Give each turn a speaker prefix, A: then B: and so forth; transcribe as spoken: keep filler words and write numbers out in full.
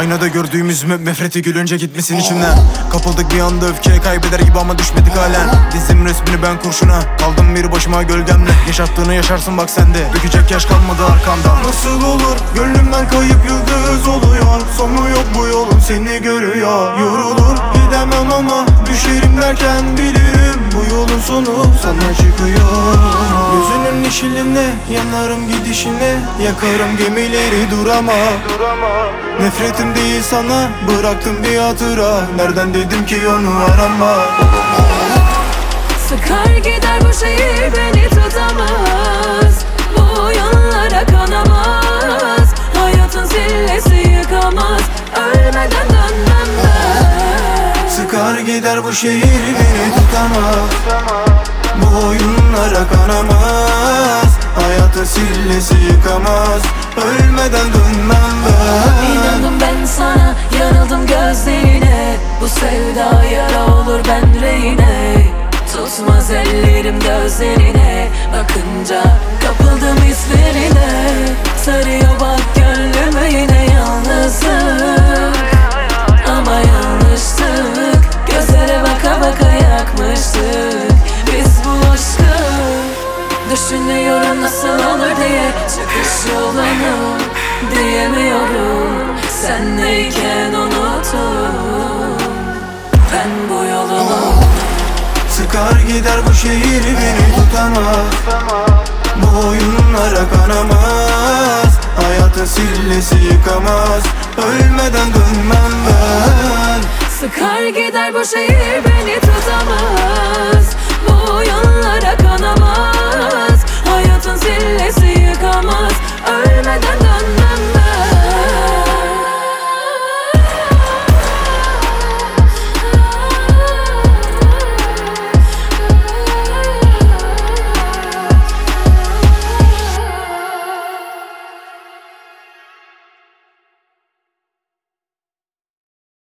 A: Aynada gördüğümüz me nefreti gülünce gitmesin içimden. Kapıldık bir anda öfkeye, kaybeder gibi ama düşmedik halen. Dizdim resmini ben kurşuna, kaldım bir başıma gölgemle. Yaşattığını yaşarsın bak sende, dökecek yaş kalmadı arkamda. Nasıl olur gönlümden kayıp yıldız oluyor. Sonu yok bu yolun, seni görüyor. Yorulur gidemem ama düşerim derken bilirim bu yolun sonu sana çıkıyor. Gözünün yeşiline yanarım gidişine, yakarım gemileri durama. Nefretim değil sana, bıraktım bir hatıra. Nereden dedim ki onu arama.
B: Sıkar gider bu şehir, beni tutamaz. Bu yollara kanamaz. Hayatın sillesi yıkamaz. Ölmeden dönmem ben.
A: Sıkar gider bu şehir, beni tutamaz. Bu oyunlara kanamaz. Hayatın sillesi yıkamaz. Ölmeden dönmem ben.
B: İnandım ben sana, yanıldım gözlerine. Bu sevda yara olur ben reyne. Tutmaz ellerim gözlerine, bakınca kapıldım hislerine. Sarıyor bak gönlümü yine yalnızlık. Ama yanlıştık, gözlere baka baka yakmıştık biz bu aşkı. Düşünüyorum nasıl olur diye, çıkış yolunu diyemiyorum. Senleyken unuturum ben bu yolunu.
A: Sıkar gider bu şehir, beni tutamaz. Bu oyunlara kanamaz. Hayatın sillesi yıkamaz. Ölmeden dönmem ben.
B: Sıkar gider bu şehir, beni tutamaz. Bu yollara